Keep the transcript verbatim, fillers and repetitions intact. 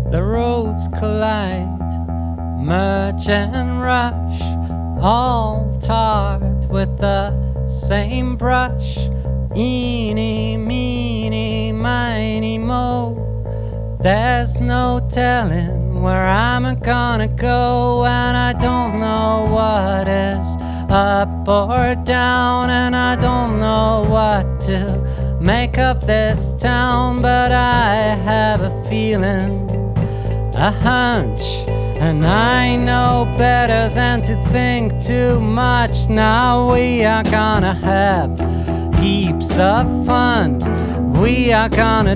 The roads collide, merge and rush, all tarred with the same brush. Eeny, meeny, miny, mo. There's no telling where I'm gonna go, and I don't know what is up or down, and I don't know what to make of this town, but I have a feeling, a hunch, and I know better than to think too much. Now we are gonna have heaps of fun. We are gonna